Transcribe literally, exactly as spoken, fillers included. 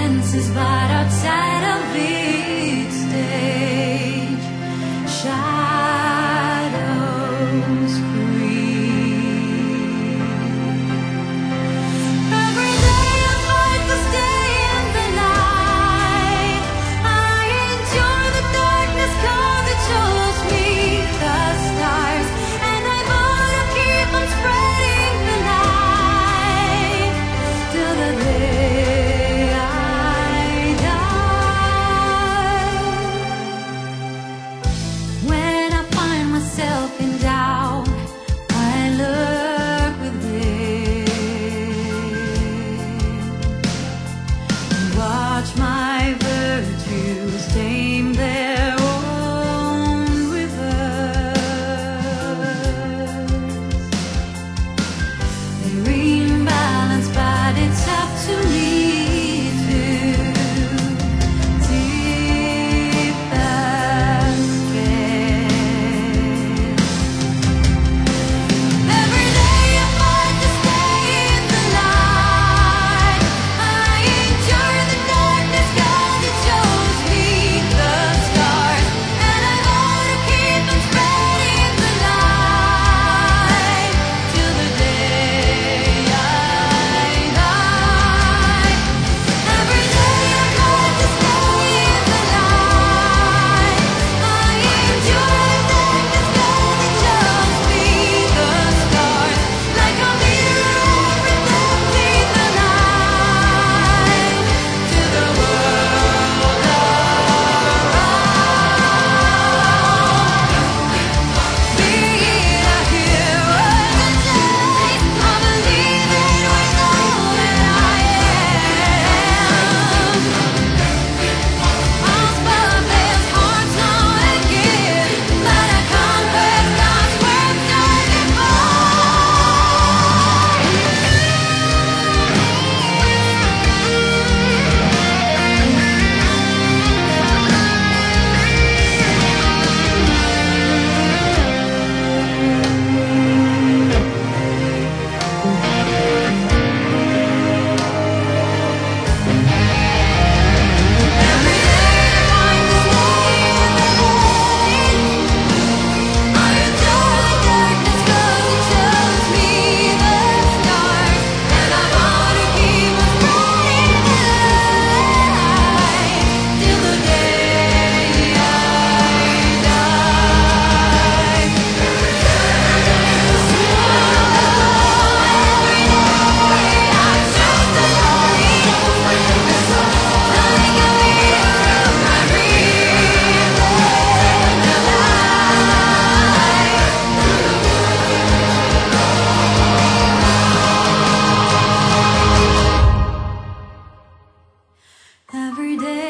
dances but outside of its stage. Shadows creep. Every day I fight to stay in the light. I endure the darkness 'cause it shows me the stars, and I wanna keep on spreading the light till the day I die. When I find myself in doubt, I look within and watch my virtues tame their own rivers. They're in balance, but it's up to me to tip the scale. Every day I fight to stay in the light. I endure the darkness 'cause it shows me the stars, and I wanna keep on spreading the light till the day I die. Every day I fight to stay in the light. I endure the darkness 'cause it shows me the stars, like a mirror reflecting the light to the world around. Be it a hero that says, I believe it with all that I am. I'll spell this heart's not a gift, but a conquest that's worth dying for. Every day I find to stay in the light. I endure the darkness 'cause it shows me the stars, and I wanna keep on spreading the light till the day I die. Every day I choose the light, like a mirror I reflect the light. Every day